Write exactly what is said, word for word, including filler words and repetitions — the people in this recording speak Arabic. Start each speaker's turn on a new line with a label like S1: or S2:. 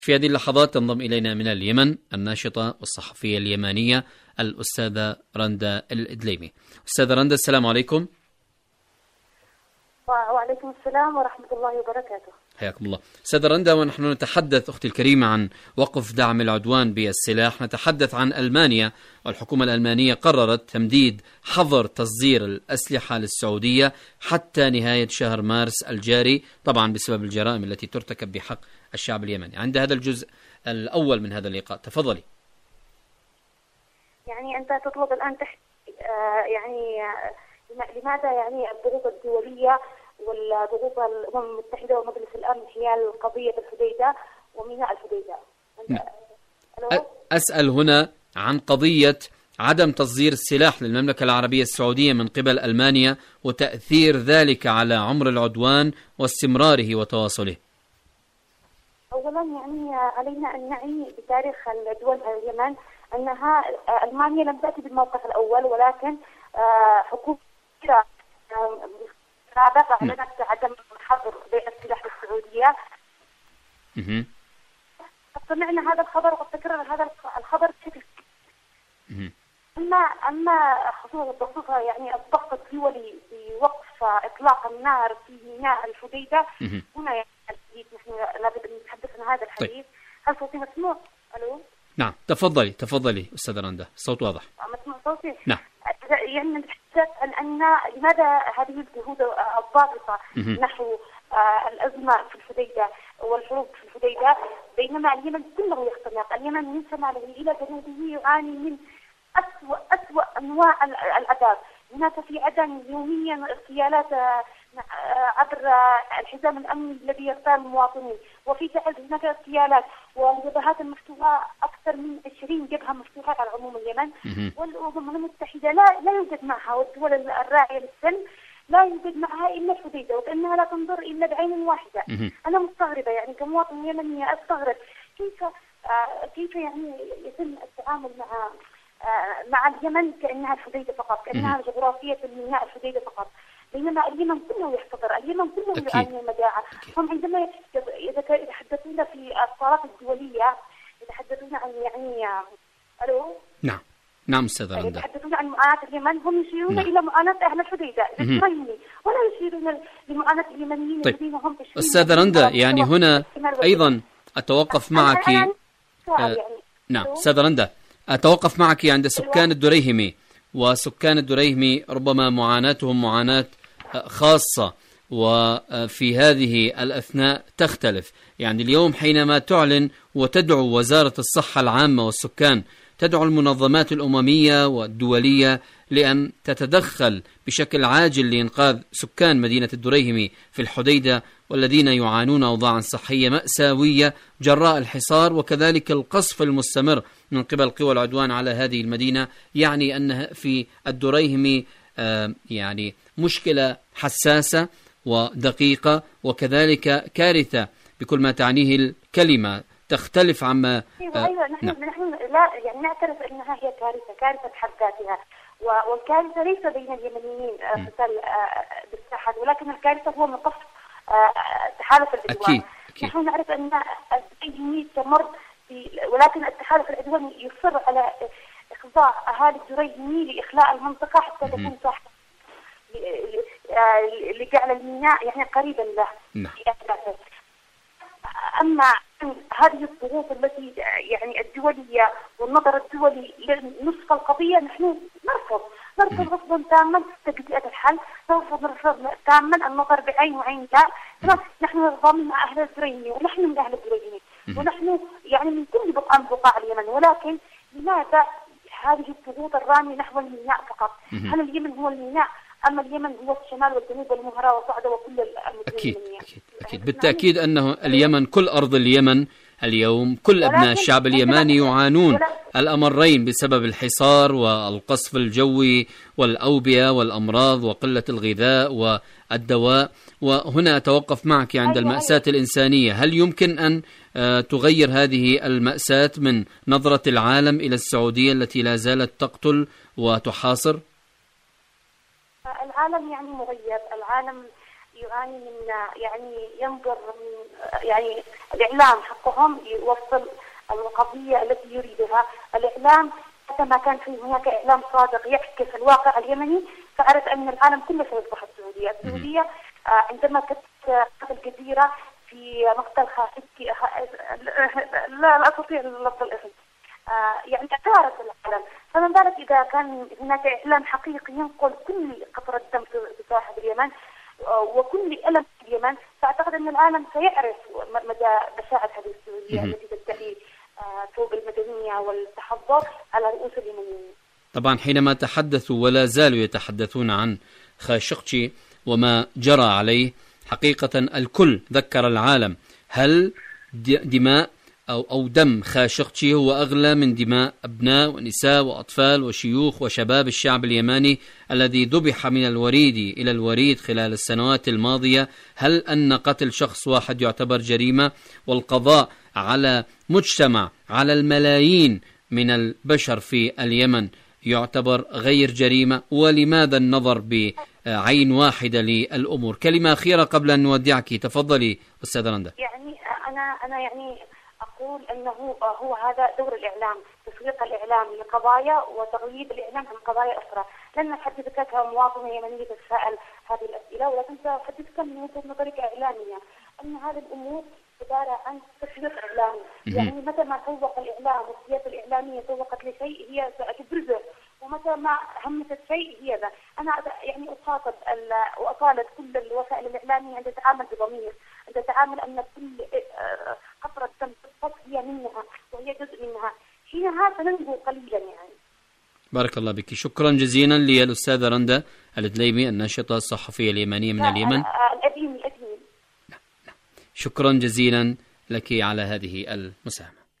S1: في هذه اللحظات تنضم إلينا من اليمن الناشطة والصحفية اليمانية الأستاذة رندا الإدليمي. أستاذة رندا، السلام عليكم.
S2: وعليكم السلام ورحمة الله وبركاته.
S1: حياكم الله. أستاذة رندا، ونحن نتحدث أختي الكريمة عن وقف دعم العدوان بالسلاح، نتحدث عن ألمانيا، والحكومة الألمانية قررت تمديد حظر تصدير الأسلحة للسعودية حتى نهاية شهر مارس الجاري، طبعا بسبب الجرائم التي ترتكب بحق الشعب اليمني. عند هذا الجزء الأول من هذا اللقاء تفضلي.
S2: يعني أنت تطلب الآن تحت آه يعني آه لماذا يعني الضغوط الدولية والضغوط الأمم المتحدة ومجلس الأمن حيال قضية الحديدة وميناء الحديدة؟
S1: أسأل هنا عن قضية عدم تصدير السلاح للمملكة العربية السعودية من قبل ألمانيا وتأثير ذلك على عمر العدوان واستمراره وتواصله.
S2: أولا يعني علينا أن نعي بتاريخ الدول اليمن أنها ألمانيا لم تأتي بالموقف الأول، ولكن حكومة سابقة أعلنت عدم حظر بيع السلاح للسعودية. سمعنا هذا الخبر وقد تكرر هذا الخبر بشكل أما أما خصوصا يعني الضغط الدولي بوقف إطلاق النار في ميناء الحديدة، هنا يعني نحن لابد أن نتحدث عن هذا الحديث. طيب. هل صوتي مسموع؟ ألو؟
S1: نعم، تفضلي تفضلي أستاذة رندا، الصوت واضح.
S2: مسموع صوتي؟
S1: نعم.
S2: يعني نتحدث عن أن لماذا هذه الجهود الضاغطة نحو الأزمة في الحديدة والحروب في الحديدة، بينما اليمن كله يختنق. اليمن من شماله إلى جنوبه يعاني من أسوأ أسوأ أنواع العذاب. هناك في عدن يوميا اغتيالات عبر الحزام الأمني الذي يغتال المواطنين، وفي تعز هناك اغتيالات والجبهات المفتوحة، أكثر من عشرين جبهة مفتوحة على عموم اليمن. والأمم المتحدة لا لا يوجد معها، والدول الراعية للسلم لا يوجد معها إلا الحديدة، وكأنها لا تنظر إلا بعين واحدة. أنا مستغربة يعني كمواطن يمني، أستغرب كيف آه كيف يعني يتم التعامل مع آه مع اليمن كأنها الحديدة فقط، كأنها جغرافية الميناء الحديدة فقط، بينما اليمن كله يحتضر، اليمن كله يعاني من المجاعة. هم عندما يتحدثون في الصالات الدولية يتحدثون عن يعني ألو؟
S1: نعم نعم أستاذة رندا.
S2: يتحدثون عن معاناة اليمن، هم يشيرون نعم. إلى معاناة أهل الحديدة الإسرائيلي، ولا يشيرون لمعاناة اليمنيين.
S1: طيب. الذين هم أستاذة رندا، يعني هنا أيضا أتوقف معك.
S2: يعني
S1: آه نعم أستاذة رندا، أتوقف معك عند سكان الدريهمي، وسكان الدريهمي ربما معاناتهم معاناة خاصة، وفي هذه الأثناء تختلف. يعني اليوم حينما تعلن وتدعو وزارة الصحة العامة والسكان، تدعو المنظمات الأممية والدولية لأن تتدخل بشكل عاجل لإنقاذ سكان مدينة الدريهمي في الحديدة، والذين يعانون أوضاعا صحية مأساوية جراء الحصار وكذلك القصف المستمر من قبل قوى العدوان على هذه المدينة. يعني أن في الدريهمي آه يعني مشكلة حساسة ودقيقة، وكذلك كارثة بكل ما تعنيه الكلمة، تختلف عما
S2: أيوة أيوة نحن نعم. نحن لا يعني نعترف أنها هي كارثة كارثة بحد ذاتها، والكارثة ليس بين اليمنيين قتال بالساحة، ولكن الكارثة هو مقص تحالف العدوان. نحن نعرف أن الدريهمي تمر، ولكن التحالف العدواني يصر على إخضاع أهالي الدريهمي لإخلاء المنطقة حتى تكون صاحبة لجعل الميناء يعني قريبا له.
S1: نعم.
S2: أما هذه الضغوط التي يعني الدولية والنظر الدولي لنصف القضية، نحن نرفض نرفض رفضا تاما تجزئة الحل، نرفض نرفض تاما النظر بعين وعين لا. نحن نظام مع أهل الدريهمي، ونحن من أهل الدريهمي، ونحن يعني من كل بقعة من بقاع اليمن، ولكن لماذا هذه الضغوط الرامية نحو الميناء فقط؟ هل اليمن هو الميناء، أما اليمن هو الشمال والجنوب والمهرة وصعدة وكل المدن
S1: أكيد أكيد أكيد بالتأكيد أنه اليمن كل أرض اليمن اليوم كل أبناء الشعب اليماني يعانون الأمرين بسبب الحصار والقصف الجوي والأوبئة والأمراض وقلة الغذاء والدواء. وهنا أتوقف معك عند المأساة الإنسانية. هل يمكن أن تغير هذه المأساة من نظرة العالم إلى السعودية التي لا زالت تقتل وتحاصر؟
S2: العالم يعني مغيب، العالم يعاني من يعني ينظر من يعني الإعلام حقهم يوصل القضية التي يريدها. الإعلام حتى ما كان في هناك إعلام صادق يعكس الواقع اليمني، فعرف أن العالم كله سيصبح السعودية. السعودية عندما كانت الجزيرة في مقتل خاشقجي، لا لا أستطيع لفظ الاسم، يعني أثارت العالم، فما بالك إذا كان هناك إعلام حقيقي ينقل كل قطرة دم في ساحل اليمن وكل ألم في اليمن، فأعتقد أن العالم سيعرف مدى بشاعة هذه السعودية التي تدعي ثوب المدنية والتحضر على رؤوس اليمنيين.
S1: طبعا حينما تحدثوا ولا زالوا يتحدثون عن خاشقجي وما جرى عليه، حقيقة الكل ذكر العالم هل دماء أو أو دم خاشقجي هو أغلى من دماء أبناء ونساء وأطفال وشيوخ وشباب الشعب اليماني الذي ذبح من الوريد إلى الوريد خلال السنوات الماضية؟ هل أن قتل شخص واحد يعتبر جريمة، والقضاء على مجتمع على الملايين من البشر في اليمن يعتبر غير جريمة؟ ولماذا النظر بعين واحدة للأمور؟ كلمة أخيرة قبل أن نودعك، تفضلي أستاذة رندا.
S2: يعني أنا أنا يعني أقول أنه هو هذا دور الإعلام، تسويق الإعلام لقضايا وتغييب الإعلام عن قضايا أخرى. لن أحدثك كمواطنة يمنية تتساءل هذه الأسئلة، ولكن سأحدثك من وجهة نظرك إعلامية أن هذه الأمور عبارة عن تسويق إعلامي. يعني متى ما سوق الإعلام والسياسة الإعلامية سوقت لشيء هي ستبرزه، ومتى ما همست شيء هي ذا. أنا يعني أخاطب وأطالب كل الوسائل الإعلامية أن تتعامل بضمير، أن تتعامل أن كل قطرة دم تسقط هي منها وهي جزء منها، حينها سننجو قليلا يعني.
S1: بارك الله بك، شكرا جزيلا للأستاذة رندا الدليمي الناشطة الصحفية اليمنية من اليمن.
S2: الأديمي الأديمي.
S1: شكرا جزيلا لك على هذه المساهمة.